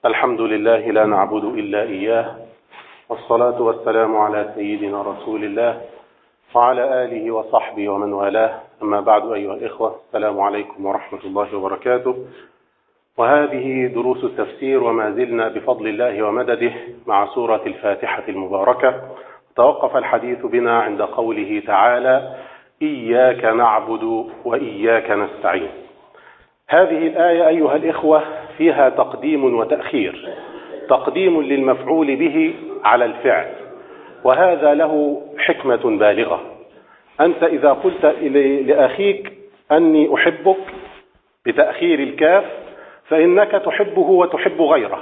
الحمد لله لا نعبد إلا إياه، والصلاة والسلام على سيدنا رسول الله وعلى آله وصحبه ومن والاه. أما بعد أيها الإخوة، السلام عليكم ورحمة الله وبركاته. وهذه دروس التفسير، وما زلنا بفضل الله ومدده مع سورة الفاتحة المباركة. توقف الحديث بنا عند قوله تعالى: إياك نعبد وإياك نستعين. هذه الآية أيها الإخوة فيها تقديم وتأخير، تقديم للمفعول به على الفعل، وهذا له حكمة بالغة. أنت إذا قلت لأخيك أني أحبك بتأخير الكاف فإنك تحبه وتحب غيره،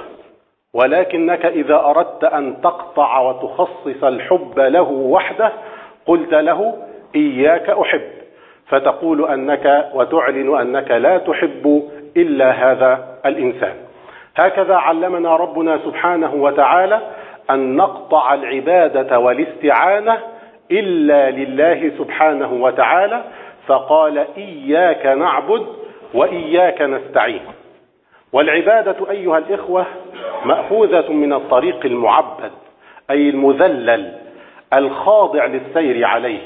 ولكنك إذا أردت أن تقطع وتخصص الحب له وحده قلت له إياك أحب، فتقول أنك وتعلن أنك لا تحب إلا هذا الإنسان. هكذا علمنا ربنا سبحانه وتعالى أن نقطع العبادة والاستعانة إلا لله سبحانه وتعالى، فقال: إياك نعبد وإياك نستعين. والعبادة أيها الإخوة مأخوذة من الطريق المعبد، أي المذلل الخاضع للسير عليه.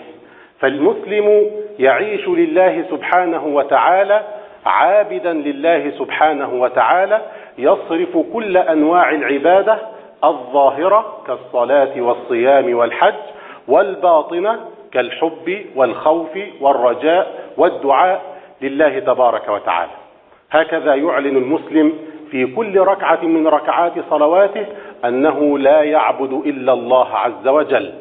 فالمسلم يعيش لله سبحانه وتعالى، عابدا لله سبحانه وتعالى، يصرف كل أنواع العبادة الظاهرة كالصلاة والصيام والحج، والباطنة كالحب والخوف والرجاء والدعاء لله تبارك وتعالى. هكذا يعلن المسلم في كل ركعة من ركعات صلواته أنه لا يعبد إلا الله عز وجل،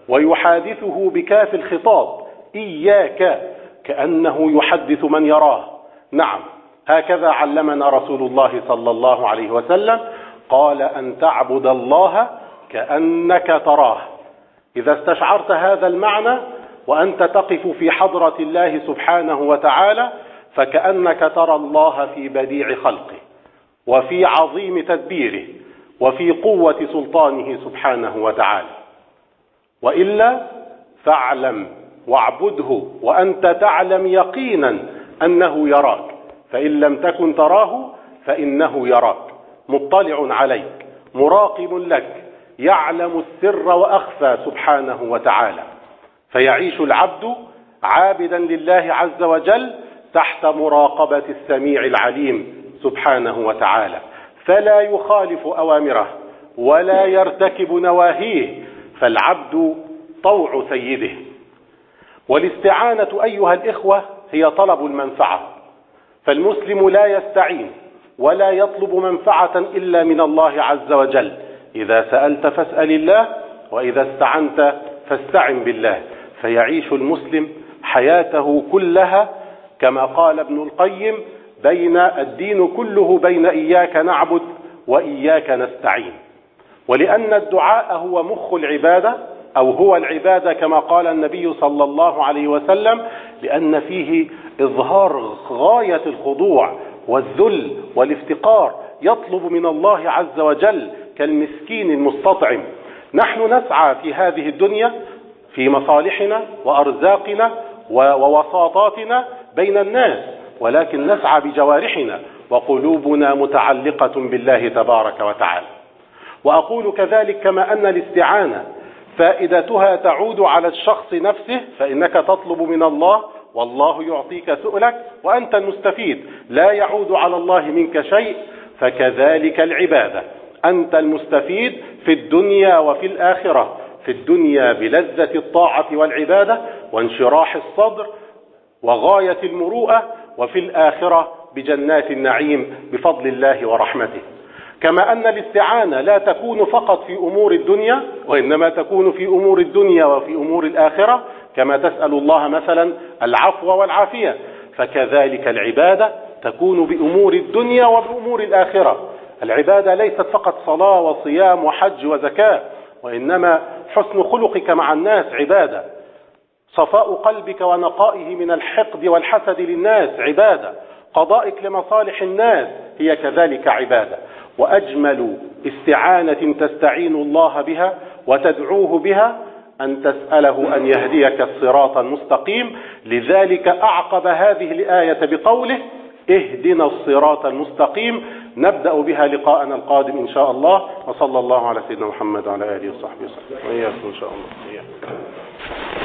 ويحادثه بكاف الخطاب: إياك، كأنه يحدث من يراه. نعم، هكذا علمنا رسول الله صلى الله عليه وسلم، قال: أن تعبد الله كأنك تراه. إذا استشعرت هذا المعنى وأنت تقف في حضرة الله سبحانه وتعالى فكأنك ترى الله في بديع خلقه، وفي عظيم تدبيره، وفي قوة سلطانه سبحانه وتعالى. وإلا فاعلم واعبده وأنت تعلم يقينا أنه يراك، فإن لم تكن تراه فإنه يراك، مطلع عليك، مراقب لك، يعلم السر وأخفى سبحانه وتعالى. فيعيش العبد عابدا لله عز وجل تحت مراقبة السميع العليم سبحانه وتعالى، فلا يخالف أوامره ولا يرتكب نواهيه، فالعبد طوع سيده. والاستعانة أيها الإخوة هي طلب المنفعة، فالمسلم لا يستعين ولا يطلب منفعة إلا من الله عز وجل. إذا سألت فاسأل الله، وإذا استعنت فاستعن بالله. فيعيش المسلم حياته كلها كما قال ابن القيم: بين الدين كله بين إياك نعبد وإياك نستعين. ولأن الدعاء هو مخ العبادة، أو هو العبادة كما قال النبي صلى الله عليه وسلم، لأن فيه إظهار غاية الخضوع والذل والافتقار، يطلب من الله عز وجل كالمسكين المستطعم. نحن نسعى في هذه الدنيا في مصالحنا وأرزاقنا ووساطاتنا بين الناس، ولكن نسعى بجوارحنا وقلوبنا متعلقة بالله تبارك وتعالى. وأقول كذلك كما أن الاستعانة فائدتها تعود على الشخص نفسه، فإنك تطلب من الله والله يعطيك سؤلك وأنت المستفيد، لا يعود على الله منك شيء. فكذلك العبادة، أنت المستفيد في الدنيا وفي الآخرة، في الدنيا بلذة الطاعة والعبادة وانشراح الصدر وغاية المروءة، وفي الآخرة بجنات النعيم بفضل الله ورحمته. كما أن الاستعانة لا تكون فقط في أمور الدنيا، وإنما تكون في أمور الدنيا وفي أمور الآخرة، كما تسأل الله مثلا العفو والعافية، فكذلك العبادة تكون بأمور الدنيا وبأمور الآخرة. العبادة ليست فقط صلاة وصيام وحج وزكاة، وإنما حسن خلقك مع الناس عبادة، صفاء قلبك ونقائه من الحقد والحسد للناس عبادة، قضائك لمصالح الناس هي كذلك عبادة. وأجمل استعانة تستعين الله بها وتدعوه بها أن تسأله أن يهديك الصراط المستقيم. لذلك أعقب هذه الآية بقوله: اهدنا الصراط المستقيم، نبدأ بها لقاءنا القادم إن شاء الله. وصلى الله على سيدنا محمد وعلى آله وصحبه وسلم، وإياكم إن شاء الله.